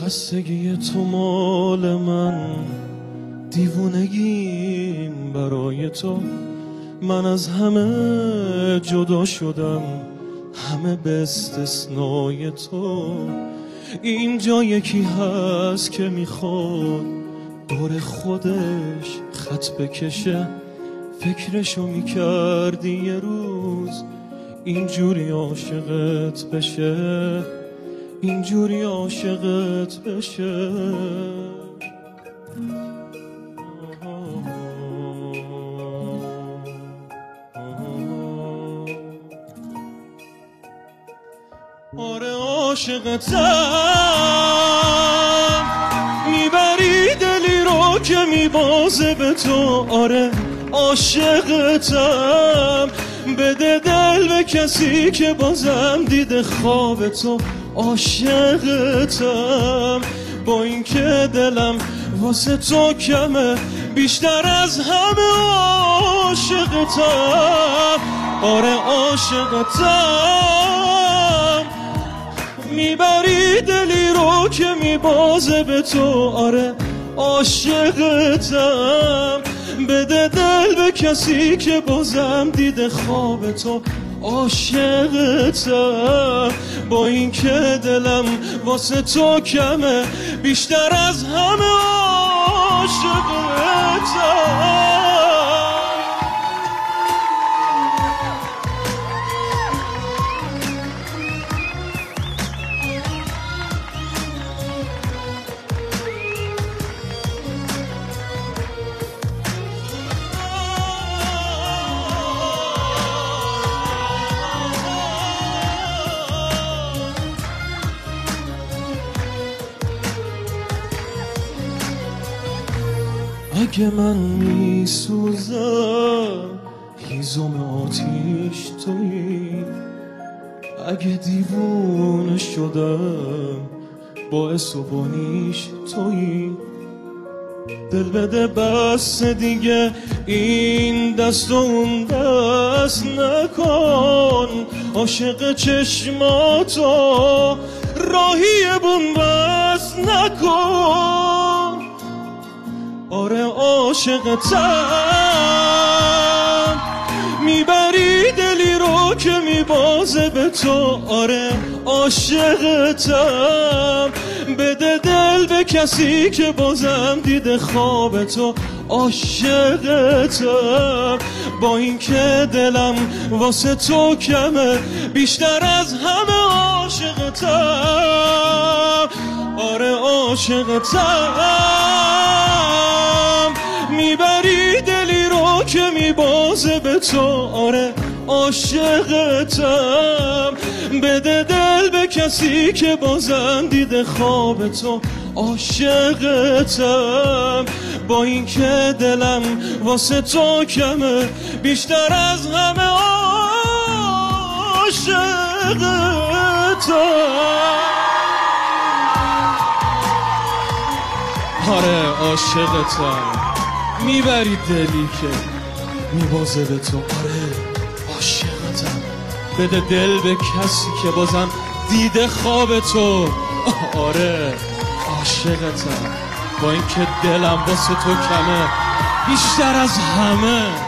خستگی تو مال من، دیوونگیم برای تو. من از همه جدا شدم، همه به استثنای تو. اینجا یکی هست که میخواد دور خودش خط بکشه. فکرشو میکردی یه روز اینجوری عاشقت بشه، اینجوری عاشقت بشه. آره عاشقتم، میبری دلی رو که میبازه به تو. آره عاشقتم، بده دل به کسی که بازم دیده خواب تو. عاشقتم، با این که دلم واسه تو کمه، بیشتر از همه عاشقتم. آره عاشقتم، میبری دلی رو که میبازه به تو. آره عاشقتم، بده دل به کسی که بازم دیده خواب تو. عاشقتم، با این که دلم واسه تو کمه، بیشتر از همه عاشقتم. اگه من میسوزم هیزم آتیش تویی، اگه دیوونه شدم باعث و بانیش تویی. دل بده بس دیگه این دست و اون دست نکن، عاشق چشماتو راهی بون بس نکن. آره عاشقتم، میبری دلی رو که میبازه به تو. آره عاشقتم، بده دل به کسی که بازم دیده خواب تو. عاشقتم، با این که دلم واسه تو کمه، بیشتر از همه عاشقتم. آره عاشقتم، میبری دلی رو که میبازه به تو. آره عاشقتم، بده دل به کسی که بازم دیده خواب تو. عاشقتم، با این که دلم واسه تو کمه، بیشتر از همه عاشقتم. آره عاشقتم، میبری دلی که میبازه به تو. آره عاشقتم، بده دل به کسی که بازم دیده خواب تو. آره عاشقتم، با این که دلم واسه تو کمه، بیشتر از همه